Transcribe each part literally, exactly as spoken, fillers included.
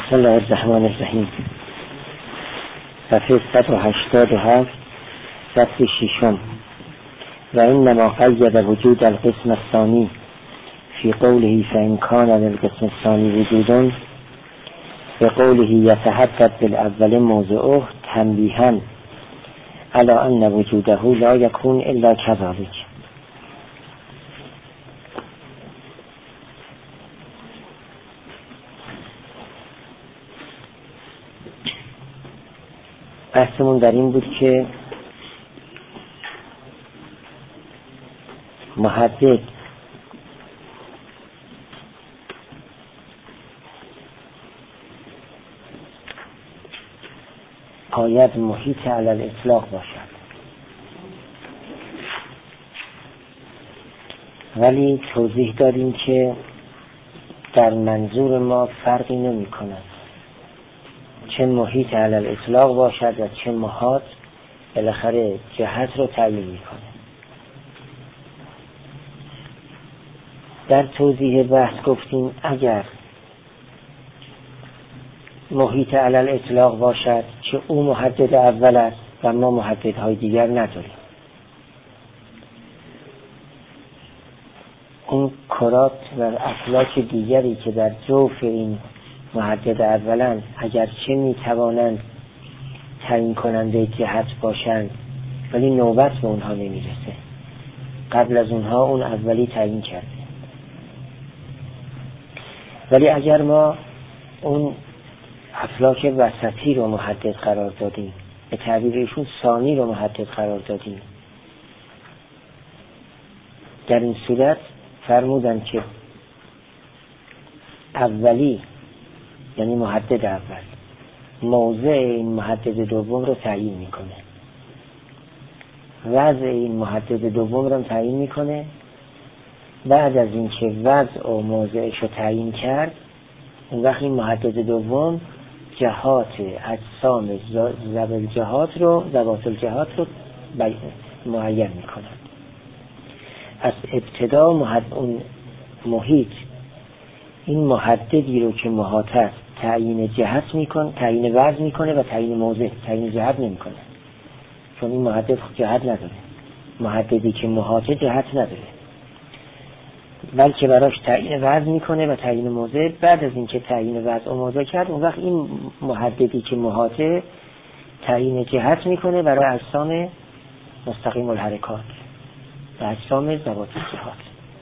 بسم الله الرحمن الرحیم. صفحه صد و هشتاد و هفت، صفحه ششم. و انما قید وجود القسم الثانی فی قوله فإن کان للقسم الثانی وجود به قوله یتحدد بالاول موضعه تنبیها علی ان وجوده لا یکون الا کذلک. بحثمون در این بود که محدد باید محیط علی الاطلاق باشد، ولی توضیح دادیم که در منظور ما فرقی نمی کند چه محیط علی الاطلاق باشد و چه محاط، بالاخره جهت رو تعیین میکنه. در توضیح بحث گفتیم اگر محیط علی الاطلاق باشد که او محدد اول است و ما محددهای دیگر نداریم، اون کرات و افلاک دیگری که در جوف این محدد اولن اگرچه میتوانند تعیین کننده جهت باشند ولی نوبت به اونها نمیرسه، قبل از اونها اون اولی تعیین کرده. ولی اگر ما اون افلاک وسطی رو محدد قرار دادیم، به تعبیر ایشون ثانی رو محدد قرار دادیم، در این صورت فرمودن که اولی یعنی محدد اول موضع این محدد دوم رو تعیین میکنه، وضع این محدد دوم رو تعیین میکنه. بعد از اینکه وضع و موضعش رو تعیین کرد، اون وقت این محدد دوم جهات اجسام ذوات جهات رو ذوات الجهات رو معین میکنه. از ابتدا محد... اون محیط این محددی رو که محاط است تعیین جهت میکنه، تعیین وضع میکنه و تعیین موضع، تعیین جهت نمیکنه، چون این محدد جهت نداره. محددی که محاط جهت نداره، بلکه براش تعیین وضع میکنه و تعیین موضع. بعد از اینکه تعیین وضع و موضع کرد، اون وقت این محددی که محاطه تعیین جهت میکنه برای اجسام مستقیم الحرکات و اجسام ذوات الجهات.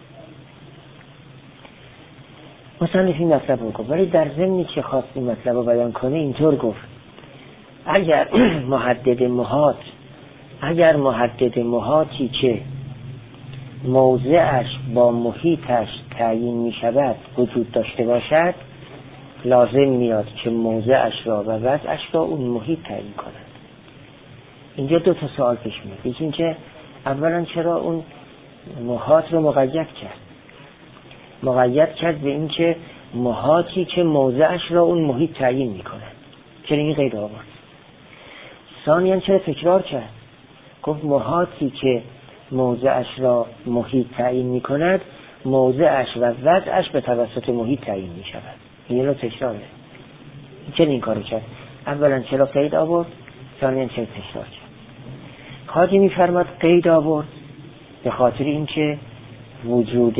مصنف این مطلب رو گفت، ولی در ضمنی که خواست این مطلب رو بیان کنه اینطور گفت اگر محدد محاط اگر محدد محاطی که موضعش با محیطش تعیین می شود وجود داشته باشد، لازم میاد که موضعش را و وضعش را اون محیط تعیین کند. اینجا دو تا سوال پیش میاد. یکی اینکه اولا چرا اون محاط رو مقید کرد؟ مقید کرد به این که محاطی که موضعش را اون محیط تعیین میکنه. چرا این قید آورد؟ ثانیاً چرا تکرار کرد؟ گفت محاطی که موضعش را محیط تعیین میکند، موضعش و وضعش به توسط محیط تعیین میشود. این رو تکراره. چرا این کارو کرد؟ اولاً چرا قید آورد؟ ثانیاً چرا تکرار کرد؟ خواهی میفرماد قید آورد به خاطر اینکه وجود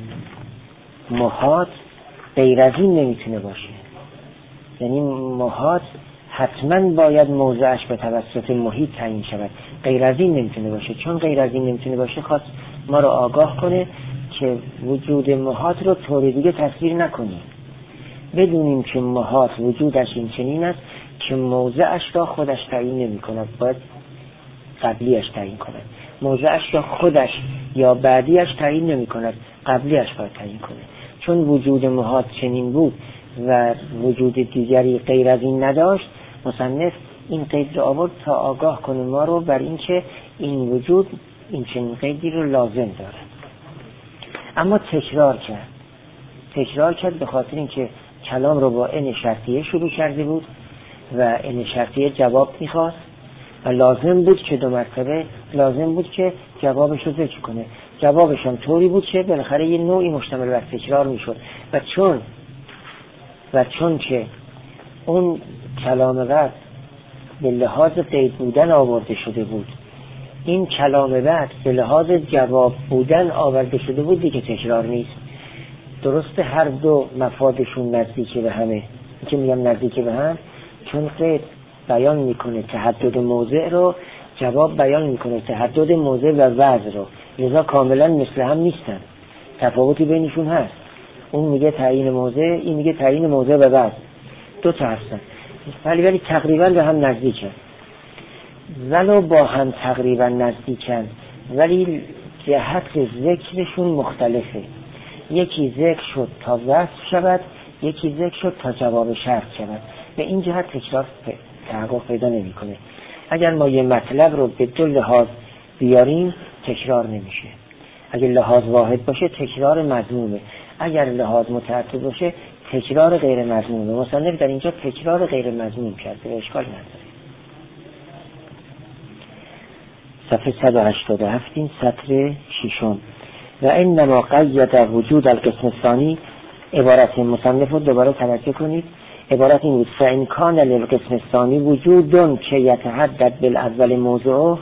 محاط غیر از این نمیتونه باشه. یعنی محاط حتما باید موضعش به توسط محیط تعیین شود، غیر از این نمیتونه باشه. چون غیر از این نمیتونه باشه، خواست ما رو آگاه کنه که وجود محاط رو طور دیگه تصویر نکنیم، بدونیم که محاط وجودش این چنین است که موضعش را خودش تعیین نمی کند، باید قبلیش تعیین کند. موضعش را خودش یا بعدیش تعیین نمی کند، قبلیش باید تعیین کنه. چون وجود محاط چنین بود و وجود دیگری غیر از این نداشت، مصنف این قید رو آورد تا آگاه کنه ما رو بر این که این وجود این چنین قیدی رو لازم داره. اما تکرار کرد تکرار کرد به خاطر اینکه کلام رو با ان شرطیه شروع کرده بود و ان شرطیه جواب میخواست و لازم بود که دو مرتبه لازم بود که جوابش رو ذکر کنه. جوابش هم طوری بود که بالاخره یه نوعی مشتمل بر تکرار میشد و چون و چون که اون کلام بعد به لحاظ قید بودن آورده شده بود، این کلام بعد به لحاظ جواب بودن آورده شده بود، دیگه تکرار نیست. درسته هر دو مفادشون نزدیک به همه، که میگم نزدیک به هم چون قید بیان میکنه تحدد موضع رو، جواب بیان میکنه تحدد موضع و وضع رو، لذا کاملا مثل هم نیستن، تفاوتی بینشون هست. اون میگه تعیین موضع، این میگه تعیین موضع و وضع، دو تا هستن ولی ولی تقریبا به هم نزدیکن. ولو با هم تقریبا نزدیکن ولی جهت ذکرشون مختلفه. یکی ذکر شد تا وصف شود، یکی ذکر شد تا جواب شرط شود. به این جهت تکرار تحقق پیدا نمیکنه. اگر ما یه مطلب رو به دو لحاظ بیاریم تکرار نمیشه. اگر لحاظ واحد باشه تکرار مضمومه، اگر لحاظ متعدد باشه تکرار غیر مضمومه. مصنف در اینجا تکرار غیر مضموم کرده، اشکال نداره. صفحه صد و هشتاد و هفت سطر ششم. و انما قید وجود القسم الثانی، عبارت مصنف رو دوباره توجه کنید. عبارت این بود: فإن کان للقسم الثانی وجود که یتحدد بالاول موضوع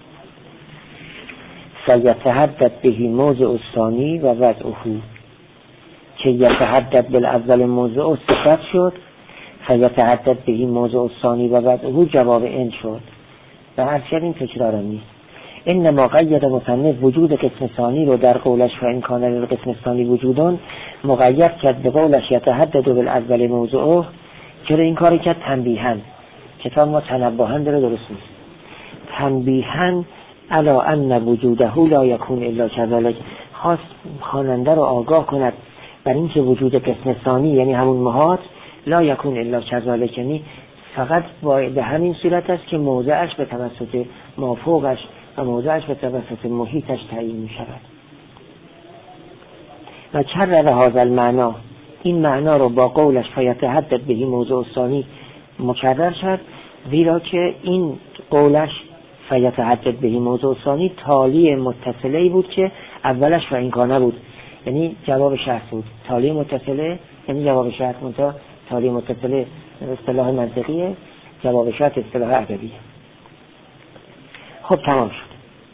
فیتحدد به موضوع الثانی و وضعه. که یتحدد بالاول موضوع صفت شد، فیتحدد به موضوع الثانی و وضعه جواب ان شد. و هرچند این تکرار نیست. انما قید مصنف وجود قسم ثانی رو در قولش فإن کان للقسم الثانی وجودون مقید کرد به قولش یتحدد بالاول موضوعه. چرا این کاری کرد؟ تنبیهن. کتاب ما تنبیهن داره، درست نیست. تنبیهن علی ان وجوده لا یکون الا کذلک، خواست خواننده رو آگاه کند بر اینکه وجود قسم ثانی یعنی همون محاط لا یکون الا کذلک، یعنی فقط به همین صورت است که موضعش به توسط مافوقش و موضعش به توسط محیطش تعیین می شود. و کرر هذا المعنا، این معنا رو با قولش فیتحدد به موضوع ثانی مکرر شد، زیرا که این قولش فیتحدد به موضوع ثانی تالی متصله بود که اولش و این کانه بود، یعنی جواب شرط بود. تالی متصله یعنی جواب شرط، منتها تالی متصله اصطلاح منطقیه، جواب شرط اصطلاح ادبیه. خب تمام شد.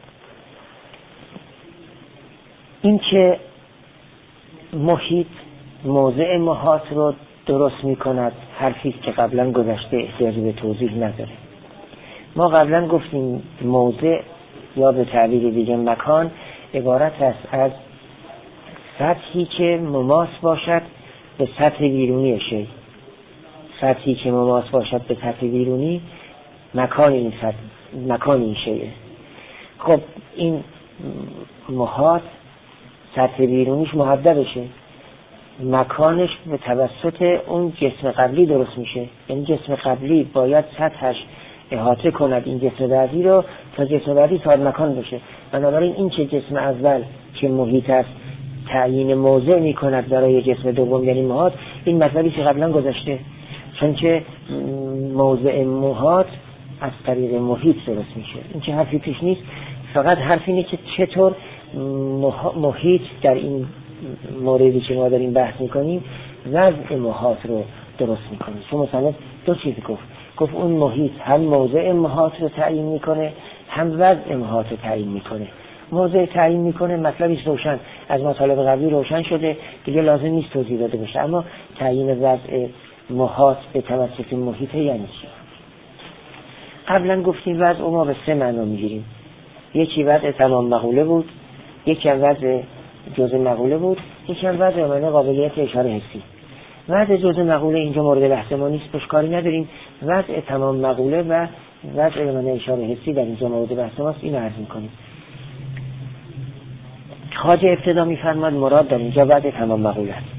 این که محیط موضع محاط رو درست می کند حرفی که قبلا گذشته احتیاج به توضیح نداره. ما قبلا گفتیم موضع یا به تعبیر دیگه مکان عبارت است از سطحی که مماس باشد به سطح بیرونی شی. سطحی که مماس باشد به سطح بیرونی مکان این سطح، مکان این شیه. خب این محاط سطح بیرونیش محددشه، مکانش به توسط اون جسم قبلی درست میشه. یعنی جسم قبلی باید سطحش احاطه کند این جسم بعدی رو تا جسم بعدی صاحب مکان بشه. بنابراین این که جسم اول که محیط است تعیین موضع میکند برای جسم دوم یعنی محاط، این مطلبی که قبلا گذشته، چون که موضع محاط از طریق محیط درست میشه. این که حرفی پیش نیست، فقط حرف اینه که چطور محیط در این موردی که ما داریم بحث میکنیم وضع محاط رو درست میکنه. چون مثلا دو چیز گفت گفت اون محیط هم موضع محاط رو تعیین میکنه هم وضع محاط رو تعیین میکنه. موضع تعیین میکنه مطلبیش روشن، از مطالب قبلی روشن شده، دیگه لازم نیست توضیح داده بشه. اما تعیین وضع محاط به توسط محیط یعنی چی؟ قبلا گفتیم وضع ما به سه معنا میگیریم. یکی وضع تمام مقوله بود، یکی هم وضع جزء مقوله بود، یکی هم وضع معنی قابلیت اشاره حسی. وضع جزء مقوله اینجا مورد بحث ما نیست، پس کاری نداریم. وضع تمام مقوله و وضع معنی اشاره حسی در اینجا مورد بحث ماست، اینو عرض می‌کنیم. خواجه ابتدا می‌فرماد مراد در اینجا وضع تمام مقوله است.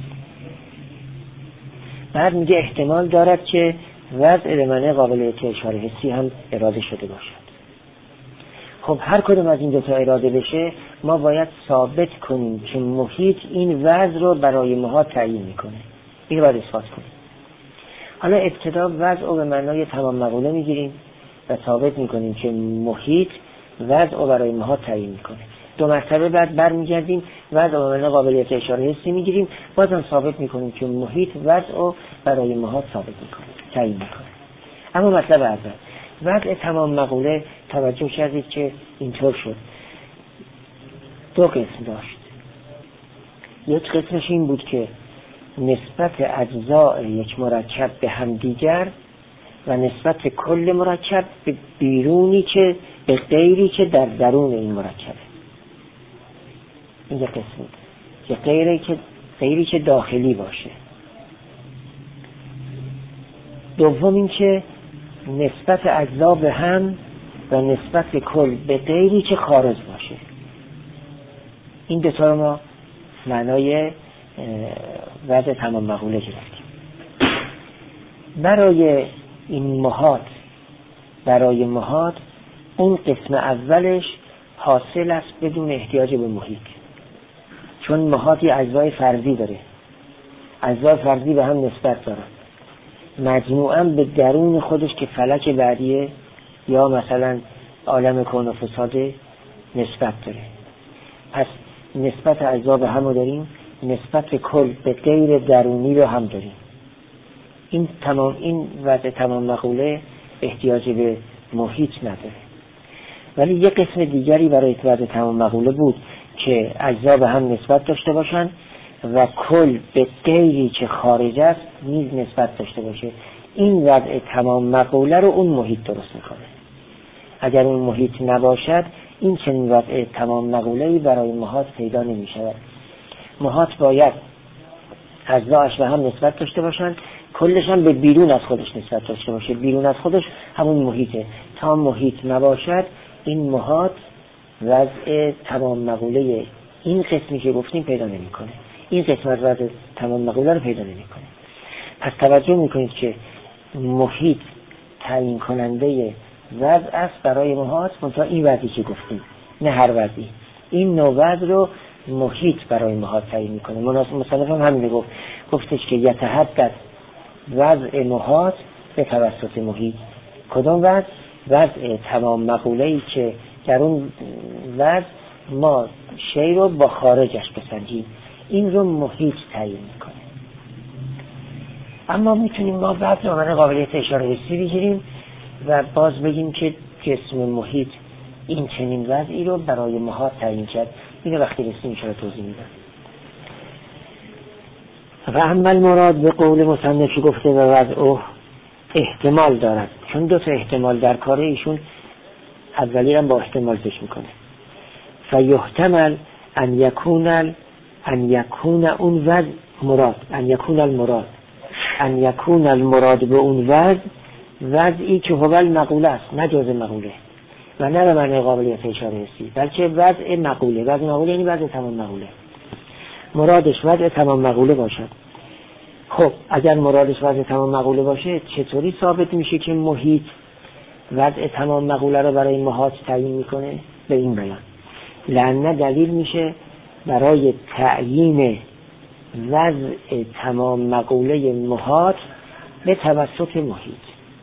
بعد میگه احتمال دارد که وضع معنی قابلیت اشاره حسی هم اراده شده باشد. خب هر کدوم از این دو تا اراده بشه ما باید ثابت کنیم که محیط این وضع رو برای محاط تعیین میکنه. این رو باید اثبات کنیم. حالا ابتدا وضع رو به معنای تمام مقوله میگیریم و ثابت میکنیم که محیط وضع رو برای محاط تعیین میکنه. دو مرتبه بعد برمیگردیم وضع عامل قابلیت اشاره حسی میگیریم، بازم ثابت میکنیم که محیط وضع رو برای ماهات ثابت میکنه، تعیین میکنه. اما مطلب اول وضع تمام مقوله، توجه کردید که اینطور شد، دو قسم داشت. یک قسمش این بود که نسبت اجزاء یک مرکب به همدیگر و نسبت کل مرکب به بیرونی که به غیری که در درون این مرکبه. این یک قسم بود که غیری که غیری که داخلی باشه. دوم این که نسبت اجزا به هم و نسبت کل به غیری که خارج باشه. این دو تا رو ما معنای وضع تمام مقوله گرفتیم. برای این محاط برای محاط اون قسم اولش حاصل است بدون احتیاج به محیط، چون محاط یه اجزای فرضی داره، اجزای فرضی به هم نسبت دارن، مجموعاً به درون خودش که فلک بعدیه یا مثلا عالم کون و فساده نسبت داره. پس نسبت اجزا به هم رو داریم، نسبت کل به غیر درونی رو هم داریم. این تمام این وضع تمام مقوله احتیاج به محیط نداره. ولی یک قسم دیگری برای وضع تمام مقوله بود که اجزا به هم نسبت داشته باشن و کل به غیری که خارج است نیز نسبت داشته باشه. این وضع تمام مقوله رو اون محیط درست میکنه. اگر اون محیط نباشد این چنین وضع تمام مقوله‌ای برای محاط پیدا نمی شود. محاط باید اجزاش به هم نسبت داشته باشن، کلش هم به بیرون از خودش نسبت داشته باشه. بیرون از خودش همون محیطه. تا محیط نباشد این محاط وضع تمام مقوله این قسمی که گفتیم پیدا نمی کنه. این قسم از وضع تمام مقوله رو پیدا نمی کنه. پس توجه میکنید که محیط تعیین کننده وضع است برای محاط، منتها این وضعی که گفتیم، نه هر وضعی. این نوع وضع رو محیط برای محاط تعیین میکنه. مصنف هم همین گفت، گفتش که یتحدث وضع محاط به توسط محیط. کدام وضع؟ وضع تمام مقوله‌ای که در اون وضع ما شی رو با خارجش بسنجیم، این رو محیط تعیین میکنه. اما میتونیم ما بعد نامه قابلیت اشاره حسی بگیریم و باز بگیم که جسم محیط این چنین وضعی رو برای محاط تعیین کرد. اینو وقتی رسیم ایشاره توضیح میدم. و اما مراد به قول مصنف گفته و وضع احتمال دارد، چون دو تا احتمال در کار ایشون، اولی هم با احتمال ذکر میکنه. فیحتمل ان یکون ان یکون اون وضع مراد، ان یکون المراد ان یکون المراد به اون وضع وضعی که هو المقوله است، نه جزء مقوله و نه به معنی قابلیت اشاره حسی، بلکه وضع مقوله. وضع مقوله یعنی وضع تمام مقوله. مرادش وضع تمام مقوله باشد. خب اگر مرادش وضع تمام مقوله باشه، چطوری ثابت میشه که محیط وضع تمام مقوله رو برای محاط تعیین میکنه؟ به این بیان لعنه دلیل میشه برای تعیین وضع تمام مقوله محاط به توسط محیط.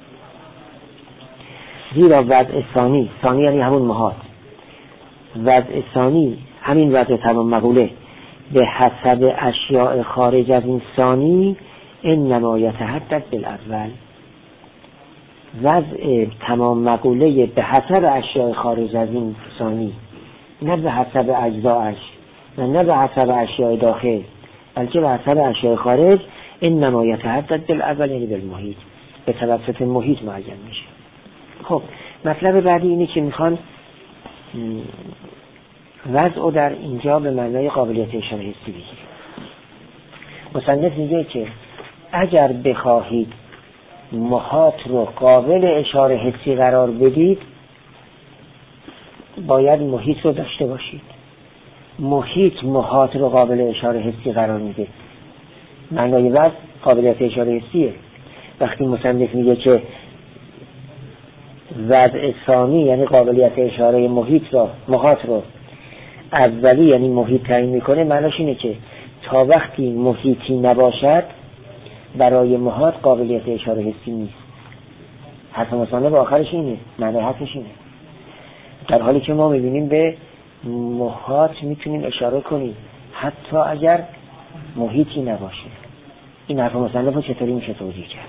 زیرا وضع ثانی، ثانی یعنی همون محاط، وضع ثانی همین وضع تمام مقوله به حسب اشیاء خارج از این ثانی انما یتحدث بالاول. وضع تمام مقوله به حسب اشیاء خارج از این ثانی، نه به حسب اجزاش و نه به حسب اشیاء داخل، بلکه به حسب اشیاء خارج انما یتحدث بالاول یعنی بالمحیط، به توسط محیط معین میشه. خب مطلب بعدی اینه که میخوان وضع در اینجا به معنای قابلیت اشاره حسی بگیریم. مصنف میگه که اگر بخواهید محاط رو قابل اشاره حسی قرار بدید باید محیط رو داشته باشید. محیط محاط رو قابل اشاره حسی قرار میده. معنای وضع قابلیت اشاره حسیه. وقتی مصنف میگه که وضع ثانی یعنی قابلیت اشاره محیط رو محاط رو اولی یعنی محیط تعیین میکنه، معناش اینه که تا وقتی محیطی نباشد برای محاط قابلیت اشاره حسی نیست. حرف مصنف آخرش اینه، معنی حرفش اینه. در حالی که ما میبینیم به محاط میتونیم اشاره کنیم حتی اگر محیطی نباشه. این حرف مصنف رو چطوری میشه توضیح کرد؟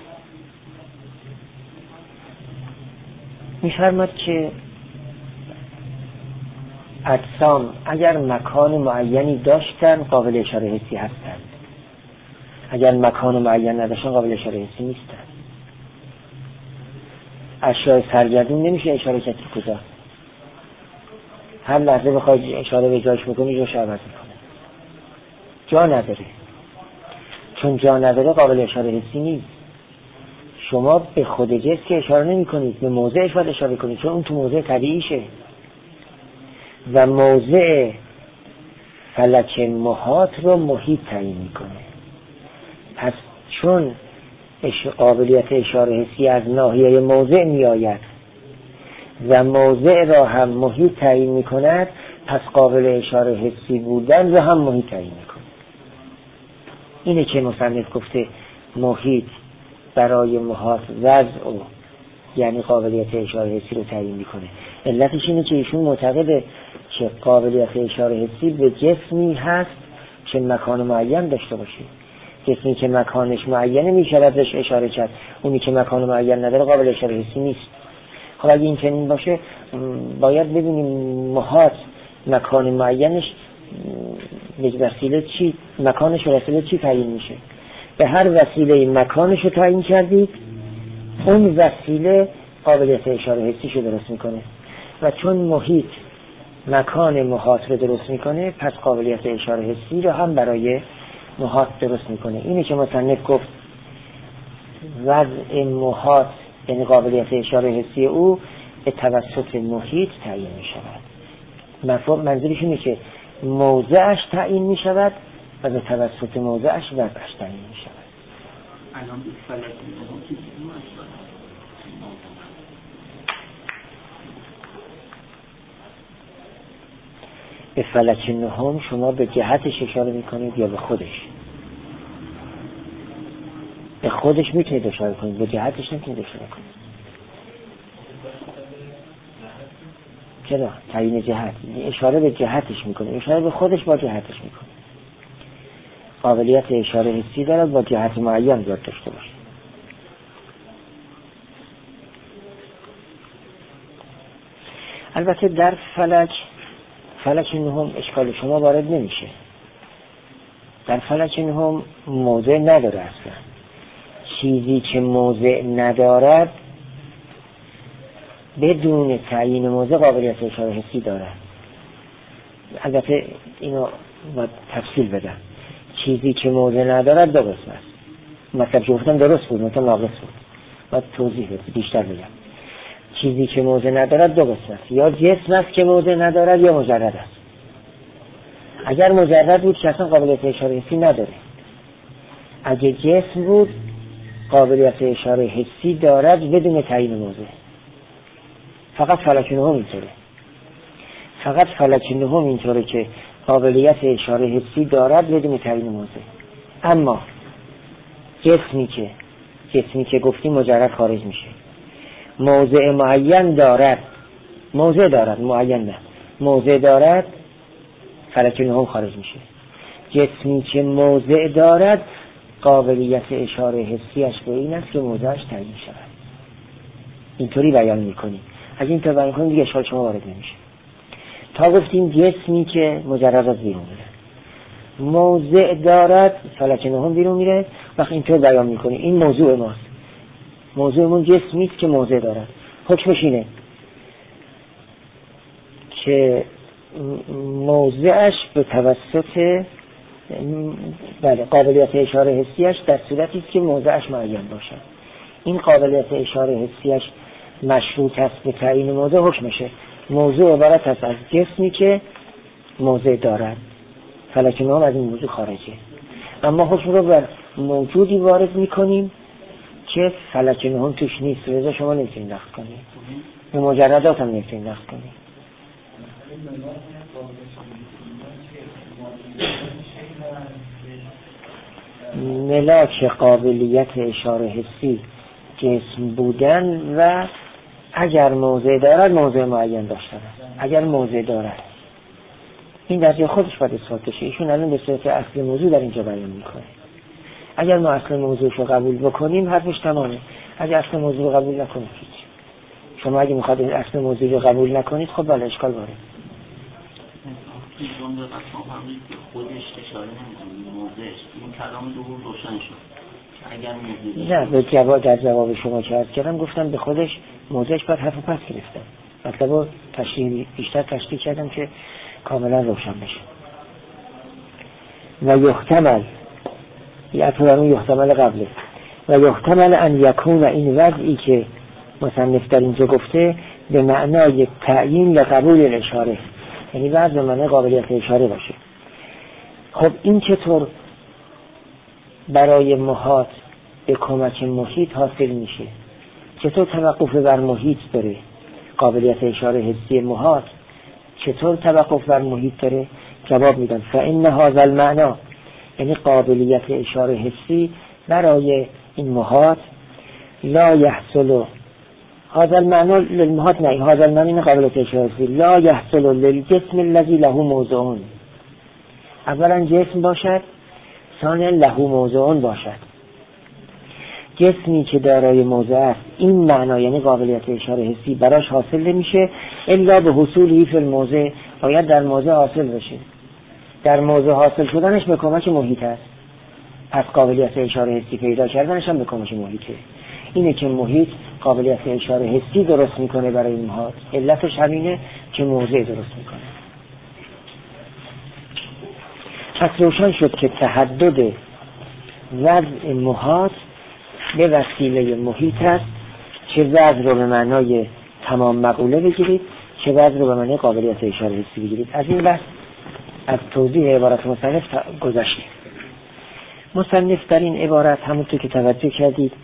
میفرماد که اجسام اگر مکان معینی داشتن قابل اشاره حسی هستند، اگر مکان معین نداشتن قابل اشاره حسی نیستن. اشیاء سرگردون نمیشه اشاره کرد کجا؟ هر لحظه بخوای اشاره به جاش بکنی جاش عوض میکنه. جا نداره. چون جا نداره قابل اشاره حسی نیست. شما به خود جسم که اشاره نمی کنید، به موضعش باید اشاره کنید، چون اون تو موضع طبیعیشه و موضع فلک محاط رو محیط تعیین میکنه. پس چون اش... قابلیت اشاره حسی از ناحیه موضع می آید و موضع را هم محیط تعیین می کند، پس قابل اشاره حسی بودن را هم محیط تعیین می کند. اینه که مصنف گفته محیط برای محاط وضع و یعنی قابلیت اشاره حسی رو تعیین می کنه. علتش اینه که ایشون معتقده که قابلیت اشاره حسی به جسمی هست که مکان معین داشته باشه. جسمی که مکانش معینه می شود بهش اشاره کرد، اونی که مکان معین نداره قابل اشاره حسی نیست. خب اگه این چنین باشه باید ببینیم محاط مکان معینش به وسیله چی، مکانش به وسیله چی تعیین میشه. به هر وسیله مکانش رو تعیین کردید، اون وسیله قابلیت اشاره حسیشو درست میکنه و چون محیط مکان محاط رو درست میکنه، پس قابلیت اشاره حسی رو هم برای محاط درست میکنه. اینه که مصنف گفت وضع محاط یعنی قابلیت اشاره حسی او به توسط محیط تعیین میشود. مفهوم منظورش اینه که موضعش تعیین میشود و به توسط موضعش وضعش تعیین میشود. الان به فلک نهم که به فلک نهم شما به جهتش اشاره میکنید یا به خودش؟ به خودش میتونید اشاره کنید، به جهتش نمیتونید اشاره کنید. چرا؟ تعیین جهت، اشاره به جهتش میکنه، اشاره به خودش با جهتش میکنه. قابلیت اشاره حسی دارد با جهت معین باید داشته باشه. البته در فلک فلک نهم اشکال شما وارد نمیشه. در فلک نهم موضع نداره اصلا. چیزی که موضع ندارد بدون تعیین موضع قابلیت اشاره حسی دارد. البته اینو باید تفصیل بدم. چیزی که موضع ندارد دو قسم است. مطلب که گفتم درست بود، مثلا ناقص بود. باید توضیح بدم، بیشتر بگم. چیزی که موضع ندارد دو قسم است. یا جسم است که موضع ندارد یا مجرد است. اگر مجرد بود که اصلا قابلیت اشاره حسی نداره. اگه جسم بود قابلیت اشاره حسی دارد بدون تعیین موضع. فقط فلک نهم اینطوره. فقط فلک نهم اینطوره که قابلیت اشاره حسی دارد بدون تعیین موضع. اما جسمی که جسمی که گفتیم مجرد خارج میشه. موضع معین دارد، موضع دارد معین نه، موضع دارد، فلک نهم خارج میشه. جسمی که موضع دارد قابلیت اشاره حسیش به این است که موضعش تعیین شود. اینطوری بیان میکنیم. اگه اینطور بیان کنیم دیگه اشکال شما وارد نمیشه. تا گفتیم جسمی که مجرد از بیرون میره، موضع دارد، فلک نهم بیرون میره. وقتی اینطور بیان میکنیم این موضوع ماست. موضوعمون جسمی است که موضع دارد. حکمش اینه که موضعش به توسط بله قابلیت اشاره حسیش در صورتی است که موضعش معین باشد. این قابلیت اشاره حسیش مشروط است به تعیین موضع. حکمشه موضوع عبارت است از جسمی که موضع دارد. فلک نهم از این موضوع خارجه. اما حکم رو بر موجودی وارد میکنیم که فلک نهم توش نیست. رضا شما نمیتونید نقد کنید، به مجردات هم نمیتونید نقد کنید. ملاک قابلیت اشاره حسی جسم بودن و اگر موضع دارد موضع معین داشتن. اگر موضع دارد این در جای خودش باید اثبات بشه. ایشون الان به صورت اصل موضوع در اینجا بیان میکنه. اگر ما اصل موضوعش رو قبول بکنیم حرفش تمامه. اگر اصل موضوع رو قبول نکنید هیچ. شما اگه میخواد اصل موضوع رو قبول نکنید خب بله اشکال داره. این جمله قسم فرمودید که خودش اشاره نمی‌کنه موضعش این کلام دوم روشن شد. اگر موضوع نه به جواب در جواب شما که عرض کردم گفتم به خودش موضعش باید حرف پس گرفتم. مطلب تشریح بیشتر تشریح کردم که کاملا روشن بشه. و یحتمل یا اطورون یحتمل قبله و یحتمل ان یکون این وضعی که مصنف در اینجا گفته به معنای تعیین لقبول الاشاره، یعنی وضع به معنای قابلیت اشاره باشه. خب این چطور برای محاط به کمک محیط حاصل میشه؟ چطور توقف بر محیط داره؟ قابلیت اشاره حسی محاط چطور توقف بر محیط داره؟ جواب میدن فإن هذا المعنی، یعنی قابلیت اشاره حسی برای این محاط لا يحصل هذا المعنی للمحاط، نه هذا المعنی قابلیت اشاره حسی لا يحصل للجسم الذي له موضع. اولا جسم باشد، ثانیا له موضع باشد. جسمی که دارای موضع است این معنا یعنی قابلیت اشاره حسی براش حاصل نمیشه الا به حصولی فی الموضع، باید در موضع حاصل بشه. در موضع حاصل شدنش به کمک محیط است، پس قابلیت اشاره حسی پیدا کردنش هم به کمک محیطه. اینه که محیط قابلیت اشاره حسی درست میکنه برای محاط، علتش همینه که موضع درست میکنه. پس روشن شد که تحدد وضع محاط به وسیله محیط است. چه وضع رو به معنای تمام مقوله بگیرید، چه وضع رو به معنای قابلیت اشاره حسی بگیرید. از این بحث از توضیح عبارت مصنف گذشته. مصنف در این عبارت همونطور که توجه کردید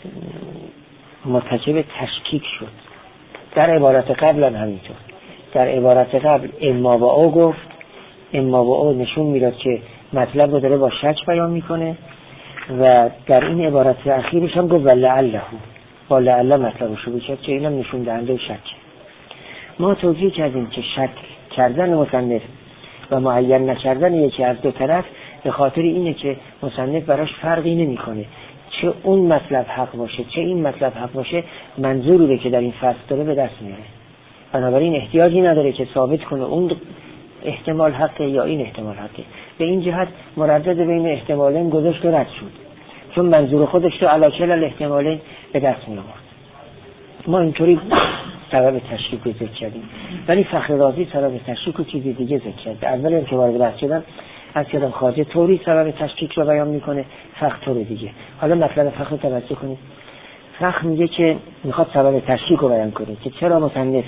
مرتکب تشکیک شد. در عبارت قبل هم همینطور. در عبارت قبل اما و او گفت، اما و او نشون میداد که مطلب رو داره با شک بیان میکنه و در این عبارت اخیرش هم گفت ولعله، با لعله مطلب رو شروع کرد که اینم نشون دهنده شک. ما توضیح کردیم که شک کردن مصنف و معین نکردن یکی از دو طرف به خاطر اینه که مصنف براش فرقی نمیکنه چه اون مطلب حق باشه چه این مطلب حق باشه، منظوری رو که در این فصل داره به دست میاره. بنابراین احتیاجی نداره که ثابت کنه اون احتمال حقه یا این احتمال حقه. به این جهت مردد بین احتمالین گذاشت و رد شد، چون منظور خودش رو علی کل احتمالین به دست می آورد. ما اینطوری سبب تشکیک رو ذکر کردیم، ولی فخر رازی سبب تشکیک رو چیزی دیگه ذکر کرد. اولی هم که وارد بحث شدم از کردم خواجه طوری سبب تشکیک رو بیان میکنه، فخر طور دیگه. حالا مطلب فخر رو توجه کنید. فخر میگه که میخواد سبب تشکیک رو بیان کنه که چرا مصنف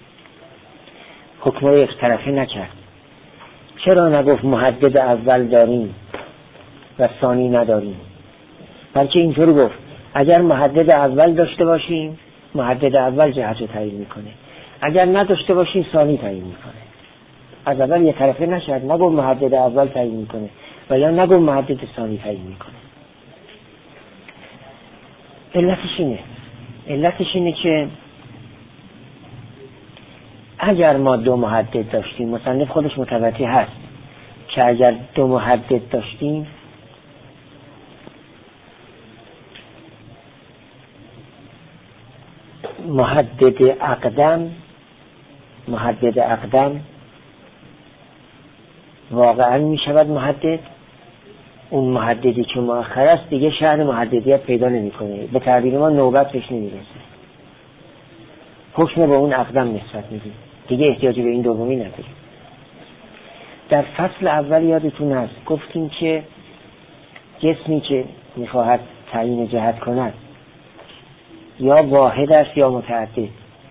حکمای یک طرفه نکرد، چرا نگفت محدد اول داریم و ثانی نداریم، بلکه اینطور گفت اگر محدد اول داشته باشیم محدد اول جهت رو تعیین میکنه، اگر نداشته باشیم ثانی تعیین میکنه. از اول یک طرفه نشد، نگفت محدد اول تعیین میکنه و یا نگفت محدد ثانی تعیین میکنه. علتش اینه علتش اینه که اگر ما دو محدد داشتیم، مصنف خودش متوجه هست که اگر دو محدد داشتیم محدد اقدم محدد اقدم واقعا می شود محدد، اون محددی که مؤخر است دیگه شأن محددیت پیدا نمی کنه، به تعبیر ما نوبت بهش نمی رسه، حکم به اون اقدم نسبت میدیم، دیگه احتیاجی به این دومی نداریم. در فصل اول یادتون هست گفتیم که جسمی که میخواهد تعیین جهت کند یا واحد است یا متعدد،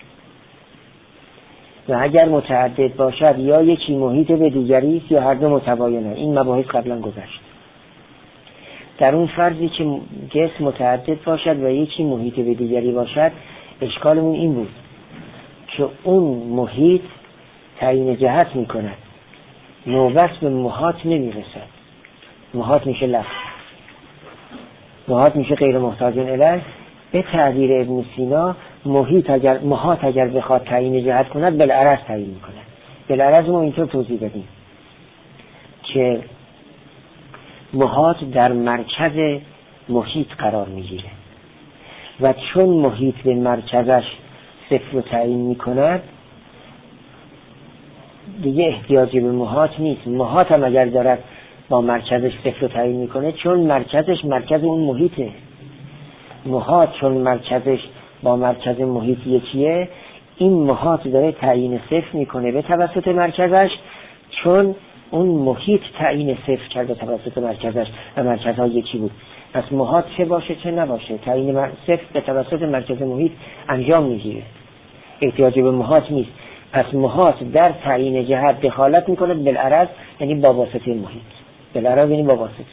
و اگر متعدد باشد یا یکی محیط به دیگری است یا هر دو متباینه. این مباحث قبلا گذشت. در اون فرضی که جسم متعدد باشد و یکی محیط به دیگری باشد، اشکالمون این بود که اون محیط تعیین جهت میکند، نوبت به محاط نمیرسد. محاط میشه لفظ، محاط میشه غیر محتاج الیه. به تعبیر ابن سینا محیط اگر محاط اگر بخواد تعیین جهت کند بالعرض تعیین میکند. بالعرض ما اینطور توضیح دادیم که محاط در مرکز محیط قرار میگیره و چون محیط به مرکزش صفر رو تعیین میکند دیگه احتیاجی به محاط نیست. محاط هم اگر دارد با مرکزش صفر رو تعیین میکنه چون مرکزش مرکز اون محیطه. محاط چون مرکزش با مرکز محیط یکیه، این محاط داره تعیین صفر میکنه به توسط مرکزش چون اون محیط تعیین صفر کرده توسط مرکزش و مرکزها یکی بود. پس محاط چه باشه چه نباشه تعیین صفر به توسط مرکز محیط انجام میگیره، احتیاجی به محاط نیست. پس محاط در تعیین جهت دخالت میکنه بالعرض، یعنی با واسطه محیط. بالعرض یعنی با واسطه.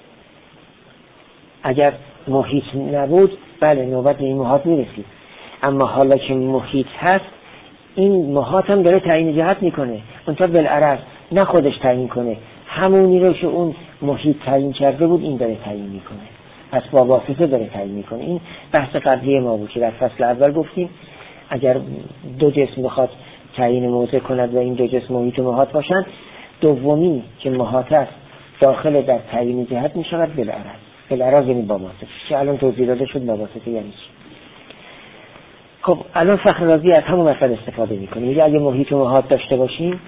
اگر محیط نبود بله نوبت به این محاط میرسید، اما حالا که محیط هست این محاط هم داره تعیین جهت میکنه، اونطور بالعرض نه خودش تعیین کنه، همونی رو که اون محیط تعیین کرده بود این داره تعیین میکنه، پس با واسطه داره تعیین میکنه. این بحث قبلی ما بود که در فصل اول گفتیم اگر دو جسم بخواد تعیین موضع کند و این دو جسم محیط و محاط باشند، دومی که محاط است داخل در تعیین جهت میشود بالعرض. بالعرض یعنی با واسطه که الان توضیح داده شد با واسطه یعنی چی. خب الان فخر رازی از همون مثال استفاده میکنه، میگه اگه محیط و محاط داشته باشیم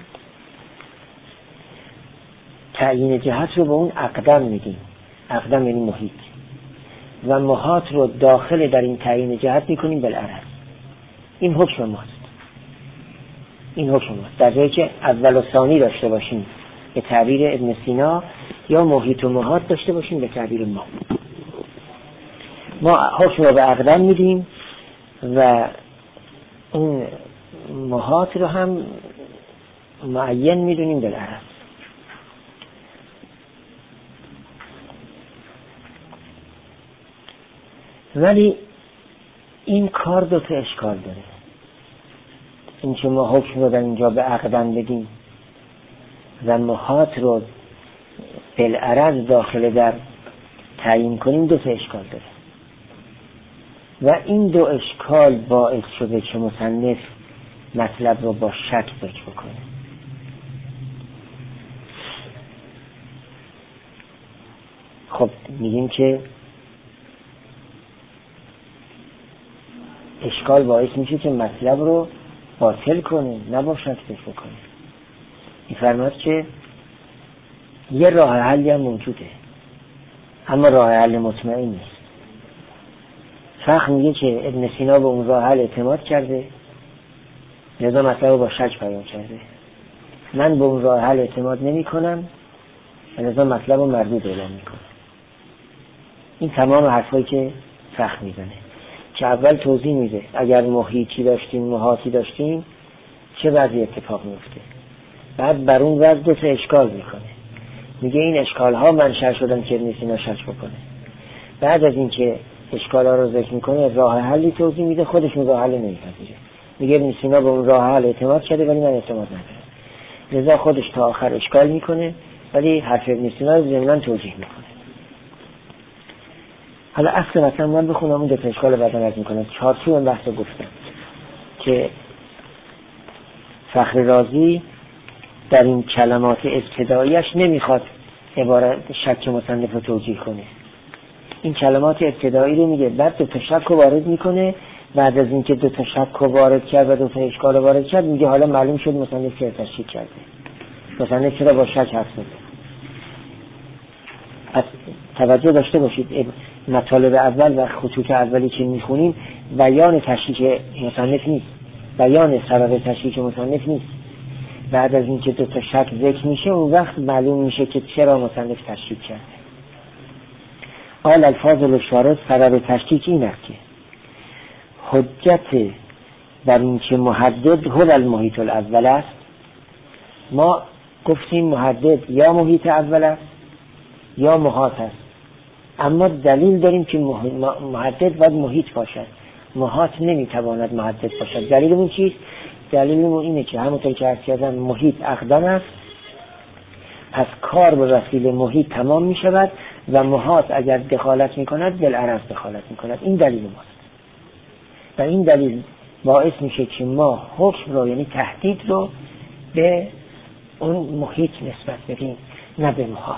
تعیین جهت رو به اون اقدم میدیم، اقدم یعنی محیط، و محاط رو داخل در این تعیین جهت میکنیم بالعرض. این حکم ماست، این حکم ماست. در جایی که اول و ثانی داشته باشیم به تعبیر ابن سینا یا محیط و محاط داشته باشیم به تعبیر ما، ما حکم رو به اقدم میدیم و اون محاط رو هم معین میدونیم بالعرض. ولی این کار دو تا اشکال داره. این که ما حکم رو در اینجا به اقدم بدیم و محاط رو بالعرض داخل در تعیین کنیم دو تا اشکال داره و این دو اشکال باعث شده که مصنف مطلب رو با شک ذکر بکنه. خب میگیم که اشکال باعث میشه که مطلب رو باطل کنه نه با شک ذکر بکنه. میفرماد که یه راه حلی هم موجوده اما راه حل مطمئن نیست. فخر میگه که ابن سینا به اون راه حل اعتماد کرده لذا مطلب رو با شک بیان کرده، من به اون راه حل اعتماد نمی کنم لذا مطلب رو مردود اعلام میکنم. این تمام حرفایی که فخر میزنه که اول توضیح میده اگر محیطی داشتیم محاطی داشتیم چه وضعی اتفاق میفته، بعد بر اون وضع دو تا اشکال میکنه، میگه این اشکال ها منشأ شدن که ابن سینا شک بکنه. بعد از اینکه اشکال ها رو ذکر میکنه راه حلی توضیح میده، خودش راه حل نمیپذیره، میگه ابن سینا به اون راه حل اعتماد کرده ولی من اعتماد ندارم، لذا خودش تا آخر اشکال میکنه ولی حرف ابن سینا رو ضمناً توضیح میکنه. حالا اصل مثلا من بخونم اون دو تا اشکال بعدا عرض میکنم. چارچوب این بحث رو گفتم که فخر رازی در این کلمات ابتداییش نمیخواد عبارت شک مصنف رو توجیه کنه، این کلمات ابتدایی رو میگه، بعد دو تا شک رو وارد میکنه. بعد از اینکه دو تا شک رو وارد کرد و دو تا اشکال رو وارد کرد میگه حالا معلوم شد مصنف چه تشکیل کرده، مصنف چرا با شک حرف زده. پس توجه داشته باشید مطالب اول و خطوط اولی که میخونیم بیان تشکیل مصنف نیست، بیان سبب تشکیل مصنف نیست. بعد از اینکه دو تا شک ذکر میشه اون وقت معلوم میشه که چرا مصنف تشکیل کرده. قال الفاظل الشارع سبب تشکیک این است که حجت در این که محدد هو المحیط الاول است. ما گفتیم محدد یا محیط اول است یا محاط است، اما دلیل داریم که محدد باید محیط باشد، محاط نمیتواند محدد باشد. دلیلمون چیست؟ دلیلمون اینه که همونطور که عرض کردم محیط اقدم است، پس کار به وسیله محیط تمام می شود و محاط اگر دخالت می کند بالعرض دخالت می کند. این دلیل ماست و این دلیل باعث میشه که ما حکم رو یعنی تهدید رو به اون محیط نسبت بدیم نه به محاط.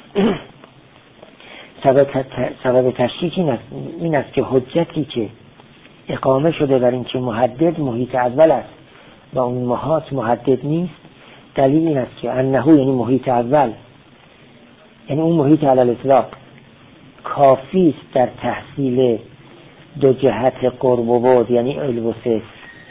سبب, سبب تشکیک این است این است که حجتی که اقامه شده بر این که محدد محیط اول است و اون محاط محدد نیست، دلیل این است که انه یعنی محیط اول، یعنی اون محیط علی الاطلاق کافی است در تحصیل دو جهت قرب و بعد، یعنی علو و صفر،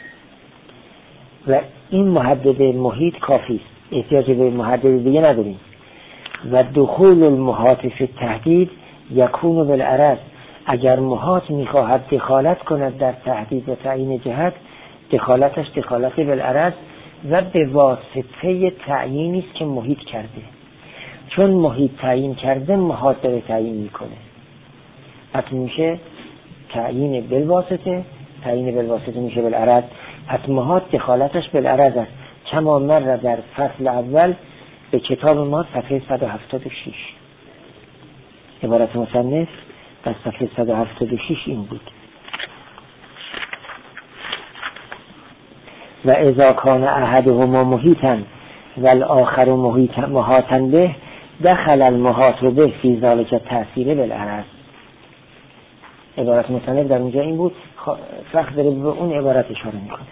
و این محدد محیط کافی است، احتیاج به محدد دیگه نداریم. و دخول المحاط فی التحدید یکون بالعرض، اگر محاط میخواهد دخالت کند در تحدید و تعیین جهت، دخالتش دخالت بالعرض و به واسطه تعیینی است که محیط کرده. چون محیط تعیین کرده، محاط داره تعیین میکنه، پس میشه تعیین بالواسطه، تعیین بالواسطه میشه بالعرض، پس محاط دخالتش بالعرض است. کما مر در فصل اول به کتاب ما صفحه صد و هفتاد و شش. عبارت مصنف در صفحه صد و هفتاد و شش این بود: و اذا کان احدهما محیطا و الاخر محاطا به دخل المحاط به فی ذلک تأثیر بالعرض. عبارت مصنف در اونجا این بود، فقط داره به اون عبارت اشاره میکنه.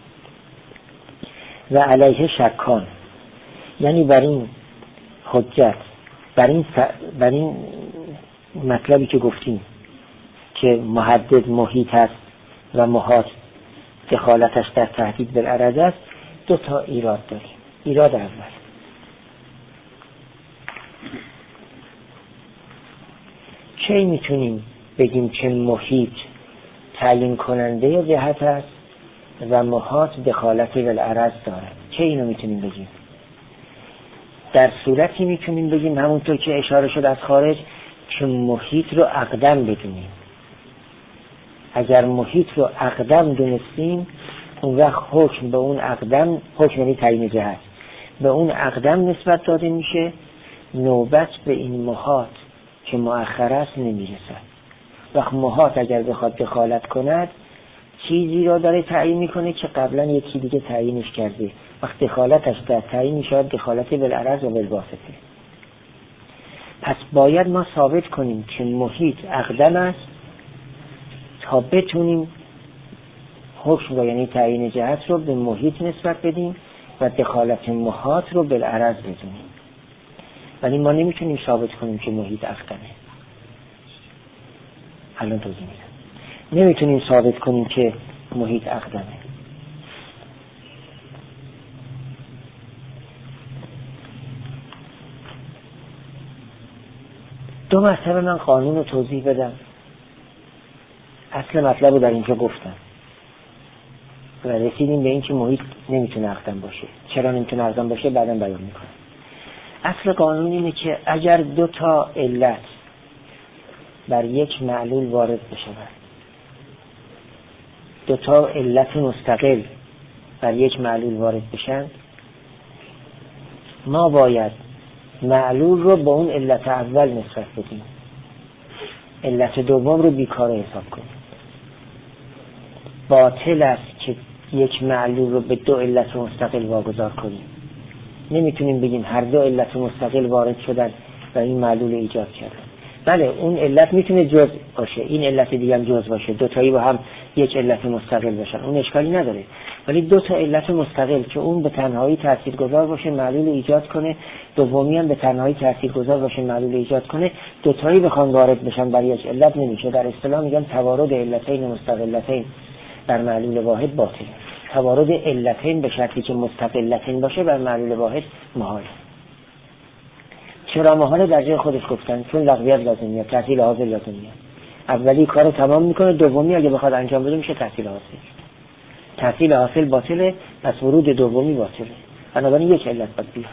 و علیه شکان، یعنی بر این حجت، بر این, س... بر این مطلبی که گفتیم که محدد محیط است و محاط دخالتش در تحدید بالعرض است، دو تا ایراد داریم. ایراد اول، کی میتونیم بگیم که محیط تعیین کننده جهت است و محاط دخالت بالعرض دارد؟ چه اینو میتونیم بگیم؟ در صورتی میتونیم بگیم همونطور که اشاره شد از خارج که محیط رو اقدم بدونیم. اگر محیط رو اقدم دونستیم، اون وقت حکم به اون اقدم، حکم یعنی تعیین جهت، به اون اقدم نسبت داده میشه، نوبت به این محاط که مؤخر است نمیرسد. وقت محاط اگر بخواد دخالت کند، چیزی را داره تعیین میکنه که قبلا یکی دیگه تعیینش کرده. وقت دخالتش در تعیین شاید دخالت بالعرض و بالواسطه. پس باید ما ثابت کنیم که محیط اقدم است تا بتونیم حکم را یعنی تعیین جهت رو به محیط نسبت بدیم و دخالت محاط رو بالعرض بدونیم. ولی ما نمیتونیم ثابت کنیم که محیط اقدمه. الان توضیح میدم. نمیتونیم ثابت کنیم که محیط اقدمه. دو مرتبه من قانون رو توضیح بدم. اصل مطلب رو در اینجا گفتم و رسیدیم به این که محیط نمیتونه اقدم باشه. چرا نمیتونه اقدم باشه بعداً بیان میکنم. اصل قانون اینه که اگر دو تا علت بر یک معلول وارد بشود، دو تا علت مستقل بر یک معلول وارد بشن، ما باید معلول رو با اون علت اول نسبت بدیم، علت دوم رو بیکاره حساب کنیم. باطل است که یک معلول رو به دو علت مستقل واگذار کنیم. نمیتونیم بگیم هر دو علت مستقل وارد شدن و این معلول ایجاد کردن. بله اون علت میتونه جزء باشه، این علت دیگه هم جزء باشه، دو تایی با هم یک علت مستقل باشن، اون اشکالی نداره. ولی دو تا علت مستقل که اون به تنهایی تاثیرگذار باشه معلول ایجاد کنه، دومی هم به تنهایی تاثیرگذار باشه معلول ایجاد کنه، دو تایی بخوان وارد بشن برای یک علت نمیشه. در اصطلاح میگن توارد علتین مستقلتین در معلول واحد باطل. توارد علتین به شرطی که مستقلتین باشه بر معلول واحد محال. چرا محال؟ در جای خودش گفتن چون لغویت لازمیه، تحصیل حاصل لازمیه. اولی کارو تمام میکنه، دومی اگه بخواد انجام بده میشه تحصیل حاصل. تحصیل حاصل باطله، پس ورود دومی باطله. بنابراین یک علت باید بیاد.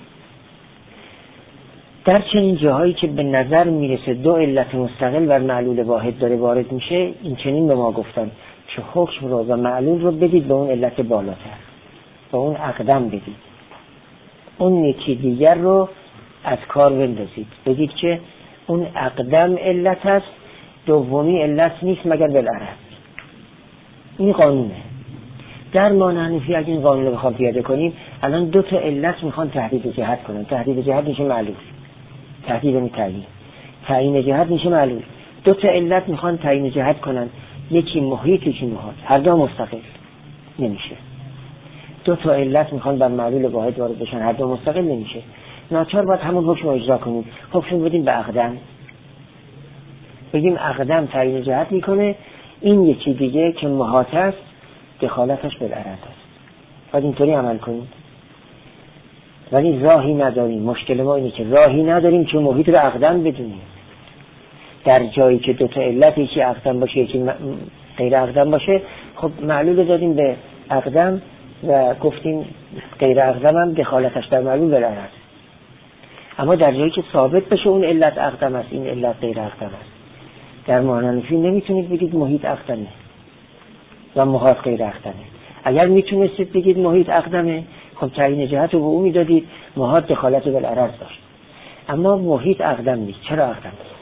در چنین جاهایی که به نظر میرسه دو علت مستقل بر معلول واحد داره وارد میشه، این چنین به ما گفتن که حکم رو و معلول رو بدید به اون علت بالاتر، به اون اقدم بدید، اون یکی دیگر رو از کار بندازید، بدید که اون اقدم علت است، دومی علت نیست مگر بالعرض. این قانونه. در ما حنفی اگه این قانون رو بخوام پیاده کنیم، الان دو تا علت میخوان تهدید جهت کنن. تهدید جهت میشه معلول، تهدید یعنی تعیین، تعیین جهت میشه معلول. دو تا علت میخوان تعیین جهت کنن، یکی محیط یکی محاط، هر دو مستقل نمیشه. دو تا علت میخوان بر معلول واحد وارد بشن، هر دو مستقل نمیشه. ناچار باید همون حکم رو اجرا کنیم. حکم بدیم به اقدم، بگیم اقدم تعیین جهت میکنه، این یکی دیگه که محاط است دخالتش بالعرض است. باید اینطوری عمل کنیم. ولی راهی نداریم. مشکل ما اینه که راهی نداریم که محیط رو اقدم بدونیم. در جایی که دو تا علت، یکی اقدم باشه یکی غیر اقدم باشه، خب معلول دادیم به اقدم و گفتیم غیر اقدم هم دخالتش در معلول بالعرض. اما در جایی که ثابت بشه اون علت اقدم است، این علت غیر اقدم است، در معنی نمیتونید بگید محیط اقدمه و محاط غیر اقدمه. اگر میتونستید بگید محیط اقدمه، خب تعیین جهت رو به او میدادید، محاط دخالت بالعرض داشت. اما محیط اقدم نیست. چرا اقدم نیست؟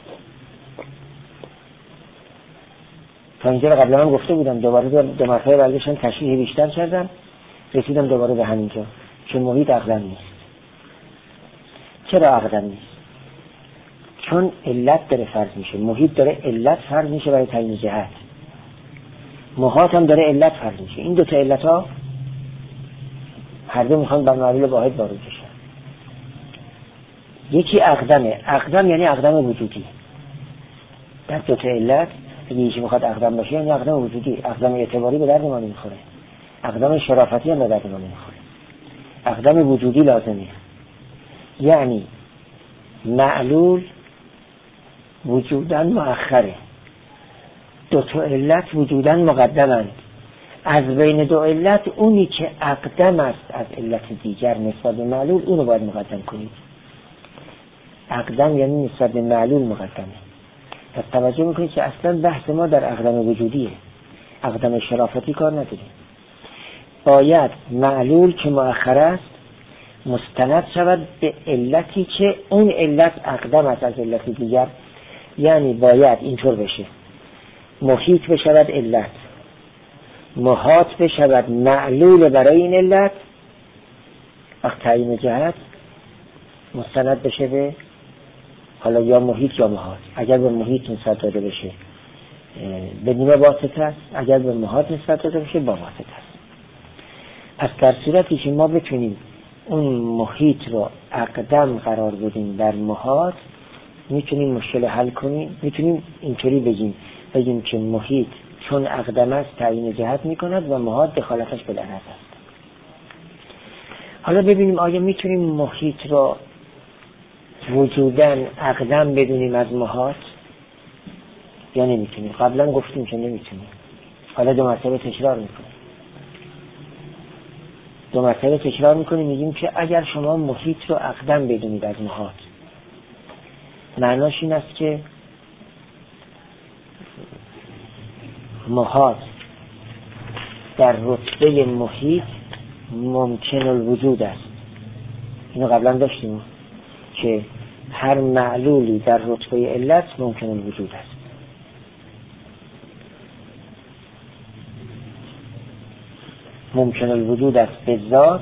تا اینجا رو قبلا هم گفته بودم، دوباره دو مرتبه برگشتم تشریح بیشتر کردم، رسیدم دوباره به همینجا که محیط اقدم نیست. چرا اقدم نیست؟ چون علت داره فرض میشه، محیط داره علت فرض میشه برای تعیین جهت، محاط هم داره علت فرض میشه. این دو تا علت ها هر دو میخوان بر معلول واحد وارد بشن. یکی اقدمه، اقدم یعنی اقدم وجودی. در دو تا علت اگه یکی میخواد اقدم باشه یعنی اقدم وجودی. اقدم اعتباری به درد ما نمیخوره، اقدم شرافتی هم به درد ما نمیخوره، اقدم وجودی لازمه. یعنی معلول وجودن مؤخره، دو تا علت وجودن مقدمند. از بین دو علت اونی که اقدم است از علت دیگر نسبت به معلول، اونو باید مقدم کنید. اقدم یعنی نسبت به معلول مقدمه. پس توجه میکنید که اصلا بحث ما در اقدم وجودیه، اقدم شرافتی کار نداریم. باید معلول که مؤخر است مستند شود به علتی که اون علت اقدم است از علت دیگر. یعنی باید اینطور بشه، محیط بشود علت، محاط بشود معلول برای این علت، وقت تعیین جهت مستند بشه به حالا یا محیط یا محاط. اگر به محیط نسبت داده بشه بدون واسطه است، اگر به محاط نسبت داده بشه با واسطه است. پس در صورتی که ما بتونیم اون محیط رو اقدم قرار بدیم در محاط، میتونیم مشکل حل کنیم. میتونیم اینطوری بگیم بگیم که محیط چون اقدم است تعیین جهت میکند و محاط دخالتش بالعرض است. حالا ببینیم آیا میتونیم محیط رو وجودن اقدم بدونیم از محاط یا نمیتونیم؟ قبلا گفتیم که نمیتونیم. حالا دو مرتبه تکرار میکنیم دو مرتبه تکرار میکنیم میگیم که اگر شما محیط رو اقدم بدونید از محاط، معناش این است که محاط در رتبه محیط ممکن الوجود است. اینو قبلا داشتیم که هر معلولی در رتبه علت ممکن الوجود است. ممکن الوجود است به ذات،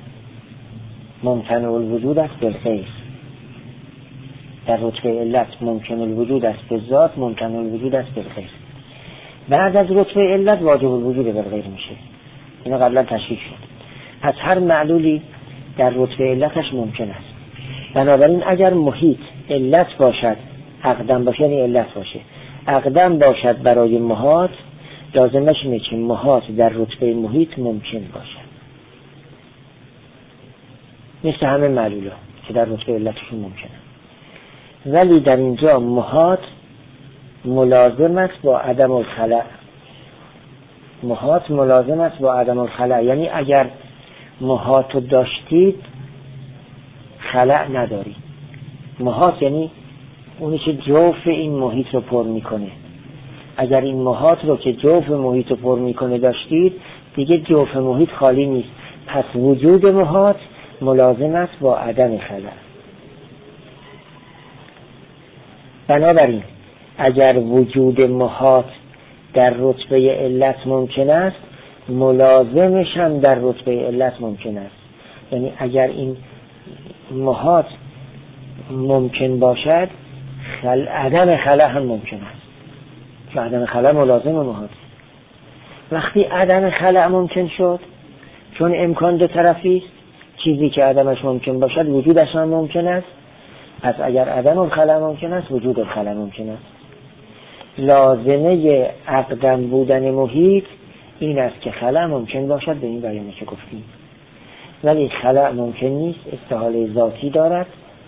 ممکن الوجود است به غیر. در رتبه علت ممکن الوجود است به ذات، ممکن الوجود است به غیر. بعد از رتبه علت واجب الوجود به غیر میشه. اینو قبلا تشریح شد. پس هر معلولی در رتبه علتش ممکن است. بنابراین اگر محیط علت باشد، اقدم باشه یعنی علت باشه، اقدم باشد برای محاط، لازمش اینه که محاط در رتبه محیط ممکن باشد، مثل همه معلولا که در رتبه علتشون ممکنه. ولی در اینجا محاط ملازم است با عدم الخلع. محاط ملازم است با عدم الخلع، یعنی اگر محاط رو داشتید خلع ندارید. محاط یعنی اونی که جوف این محیط رو پر میکنه. اگر این محاط رو که جوف محیط رو پر میکنه داشتید، دیگه جوف محیط خالی نیست. پس وجود محاط ملازم است با عدم خلع. بنابراین اگر وجود محاط در رتبه علت ممکن است، ملازمش هم در رتبه علت ممکن است. یعنی اگر این محاط ممکن باشد خل... عدم خلا هم ممکن است، چون عدم خلا ملازم محاط. وقتی عدم خلا ممکن شد، چون امکان دو طرفی است، چیزی که عدمش ممکن باشد وجودش هم ممکن است، پس اگر عدم خلا ممکن است وجود خلا ممکن است. لازمه عقدم بودن محیط این است که خلا ممکن باشد، به این بیانه که گفتیم، ولی خلا ممکن نیست، استحاله ذاتی دارد،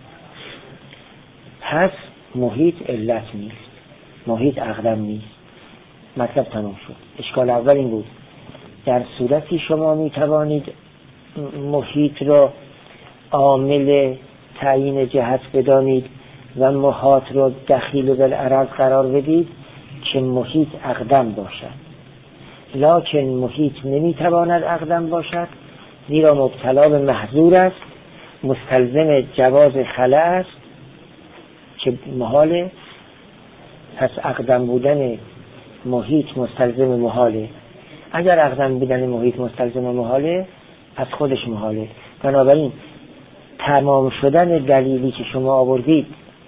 پس محیط علت نیست، محیط عقدم نیست. مطلب تمام شد. اشکال اول این بود، در صورتی شما می توانید محیط را عامل تعیین جهت بدانید و محاط را دخیل بالعرض قرار بدید که محیط عقدم باشد، لکن محیط نمی تواند عقدم باشد، زیرا مبتلا به محظور است، مستلزم جواز خلا است که محاله. پس عقدم بودن محیط مستلزم محاله. اگر عقدم بودن محیط مستلزم محاله، پس خودش محاله. بنابراین تمام شدن دلیلی که شما آوردید،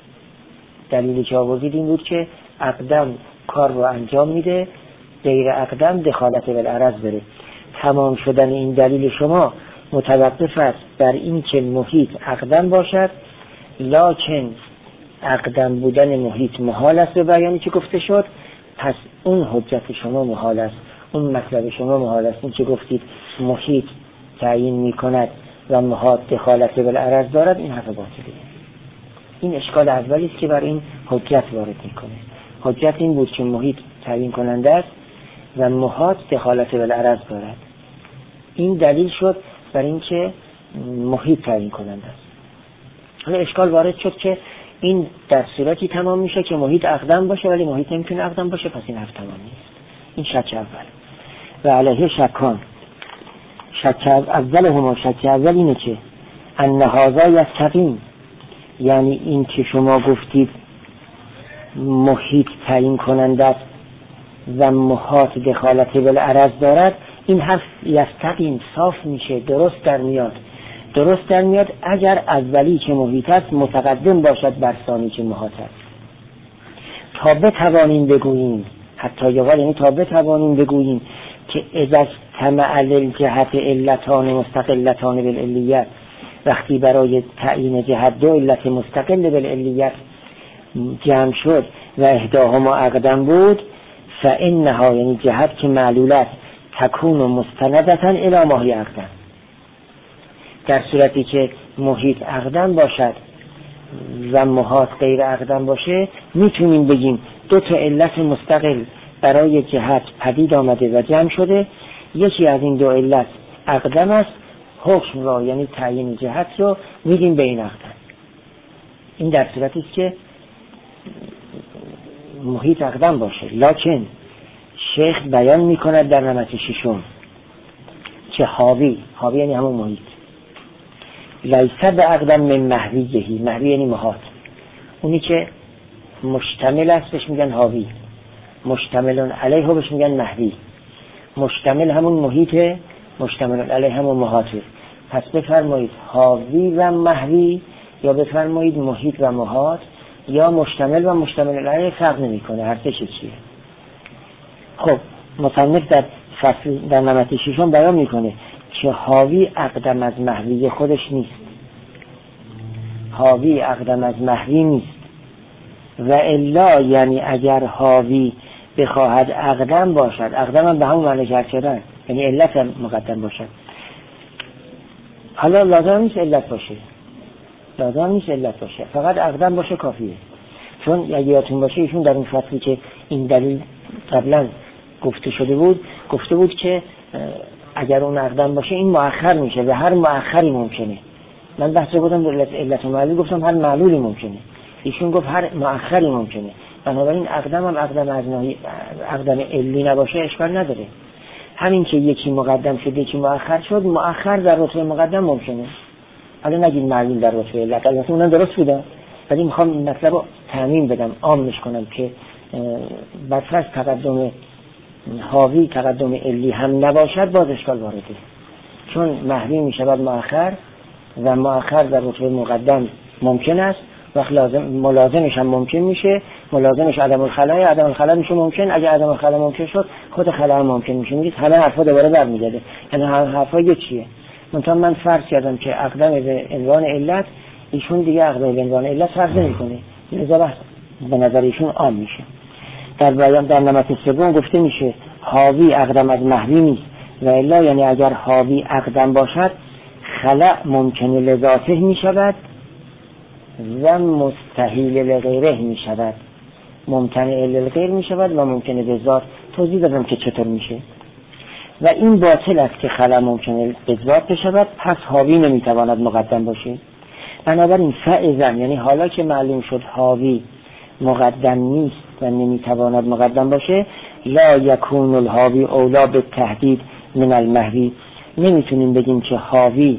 دلیلی که آوردید این بود که عقدم کار رو انجام میده، غیر عقدم دخالت بالعرض بره. تمام شدن این دلیل شما متوقف است بر این که محیط عقدم باشد، لکن عقدم بودن محیط محال است به بیانی که گفته شد، پس اون حجت شما محال است، اون مطلب شما محال است. این که گفتید محیط تعیین می کند و محاط دخالت بالعرض دارد، این حرف باطلیه. این اشکال اولی است که بر این حجت وارد میکنه. حجت این بود که محیط تعیین کننده است و محاط دخالت بالعرض دارد. این دلیل شد بر این که محیط تعیین کننده است. حالا اشکال وارد شد که این در صورتی تمام میشه که محیط عقدم باشه ولی محیط نمیتونه عقدم باشه، پس این حرف تمام نیست. این شک اول. و علیه شکان، شک اول هما شک اول اینه که ان هذا یستقیم، یعنی این که شما گفتید محیط تعیین کننده است و محاط دخالت بالعرض دارد، این حرف یستقیم صاف میشه، درست در میاد. درست در میاد اگر اولی که محیط است متقدم باشد بر ثانی که محاط است. تا بتوانیم بگوییم، حتی یقال یعنی تا بتوانیم بگوییم که اذا اجتمع الجهت علتان مستقلتان بالعلیت، وقتی برای تعیین جهت دو علت مستقل بالعلیت جمع شد و احداهما عقدم بود، فانها یعنی جهت که معلولت تکون مستندتا الی ما هی عقدم. در صورتی که محیط عقدم باشد و محاط غیر عقدم باشه، میتونیم بگیم دو تا علت مستقل برای جهت پدید آمده و جمع شده، یکی از این دو علت عقدم است، حکم را یعنی تعیین جهت رو میدیم به این عقدم. این در صورتی است که محیط عقدم باشه. لکن شیخ بیان میکند در نمط ششم که حاوی، حاوی یعنی همون محیط، لیسه به عقدم من محویهی، محوی یعنی محاط، اونی که مشتمل است بهش میگن حاوی، مشتملون علیه بهش میگن محوی. مشتمل همون محیطه، مشتملون علیه همون محاطه. پس بفرمایید حاوی و محوی، یا بفرمایید محیط و محاط، یا مشتمل و مشتمل علیه، فرق نمیکنه، هر سه چیه. خب مصنف در فصل در نمط ششم بیان میکنه که حاوی عقدم از محوی خودش نیست، حاوی عقدم از محوی نیست. و الا یعنی اگر حاوی بخواهد عقدم باشد، عقدم هم به همون معنی جر شدن، یعنی علت هم مقدم باشد. حالا لازم نیست علت باشه، لازم نیست علت باشه، فقط عقدم باشه کافیه. چون اگه یادتون باشه ایشون در این فصلی که این دلیل قبلا گفته شده بود، گفته بود که اگر اون عقدم باشه این مؤخر میشه و هر مؤخری ممکنه. من بحث بودم علت علت و معلول، گفتم هر معلولی ممکنه، ایشون گفت هر مؤخری ممکنه. بنابراین عقدم هم عقدم از ناحیه عقدم علی نباشه اشکال نداره. همین که یکی مقدم شد یکی مؤخر شد، مؤخر در رتبه مقدم ممکنه. حالا نگید معلول در رتبه علت، البته اونم درست بوده، ولی میخوام این مطلب رو تعمیم بدم، عامش کنم که برفرض تقدم حاوی تقدم علی هم نباشد باز اشکال وارده. چون محوی می شود مؤخر و مؤخر در رتبه مقدم ممکن است و لازم ملازمش هم ممکن میشه، ملازمش عدم الخلا، عدم الخلا میشه ممکن، اگه عدم الخلا ممکن شد خود خلا هم ممکن میشه. میگید همه حرفا دوباره برمیگرده، یعنی حرفا یه چیه. منتها من فرض کردم که اقدم به عنوان علت، ایشون دیگه اقدم به عنوان علت فرض نمیکنه، لذا بحث به نظر ایشون عام میشه. در بیان در نمط سوم گفته میشه حاوی اقدم از محوی نیست و الا، یعنی اگر حاوی اقدم باشد خلع ممکنه لذاته می شود و مستحیل لغیره می شود، ممکنه لغیر می شود و ممکنه به ذات. توضیح دادم که چطور میشه و این باطل است که خلع ممکنه به ذات بشود، پس حاوی نمی تواند مقدم باشه. بنابراین فعزن، یعنی حالا که معلوم شد حاوی مقدم نیست و نمی تواند مقدم باشه، لا یکون الحاوی اولا به تهدید من المحوی، نمیتونیم بگیم که حاوی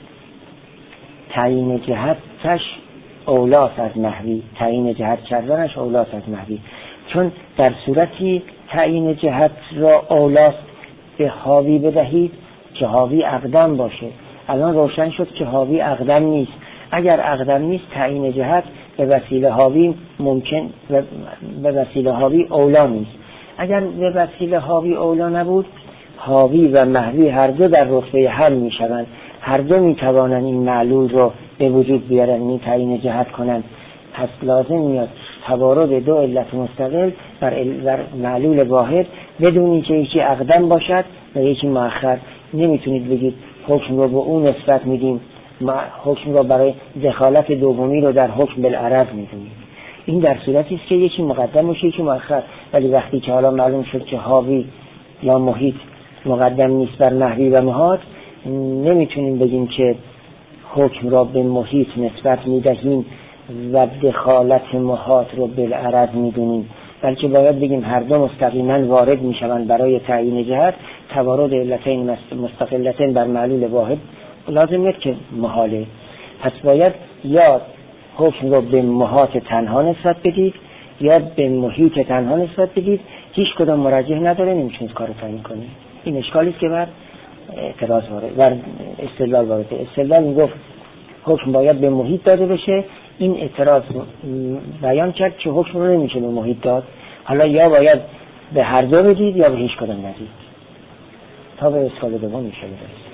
تعیین جهتش اولاست از محوی، تعیین جهت کردنش اولاست از محوی، چون در صورتی تعیین جهت را اولاست به حاوی بدهید که حاوی اقدم باشه. الان روشن شد که حاوی اقدم نیست. اگر اقدم نیست تعیین جهت به وسیله حاوی ممکن و به وسیله حاوی اولا نیست. اگر به وسیله حاوی اولا نبود، حاوی و محوی هر دو در رتبه هم می شوند، هر دو می توانند این معلول رو به وجود بیارن، این تعیین جهت کنند. پس لازم میاد توارد دو علت مستقل بر, بر معلول واحد بدون اینکه یکی اقدم باشد و یکی مؤخر. نمیتونید بگید حکم رو به اون نسبت میدیم، حکم رو برای دخالت دومی رو در حکم بالعرض میدونیم. این در صورتی است که یکی مقدم باشه یکی مؤخر. ولی وقتی که حالا معلوم شد که حاوی یا محیط مقدم نیست بر محوی و محاط، نمیتونیم بگیم که حکم را به محیط نسبت میدهیم و دخالت محاط رو بالعرض میدونیم، بلکه باید بگیم هر دو مستقیما وارد میشوند برای تعیین جهت. توارد علتین مستقلتین بر معلول واحد لازم نیست که محاله. پس باید یا حکم رو به محاط تنها نسبت بدید یا به محیط تنها نسبت بدید. هیچ کدام مرجح نداره، نمیتونید کارو تعیین کنید. این اشکالی است که بر اعتراض وارد بر استدلال وارده. استدلال میگفت حکم باید به محیط داده بشه، این اعتراض بیان کرد که حکم رو نمیشه به محیط داد، حالا یا باید به هر دو بدید یا به هیچ کدام ندید. تا به اشکال دوم میشه.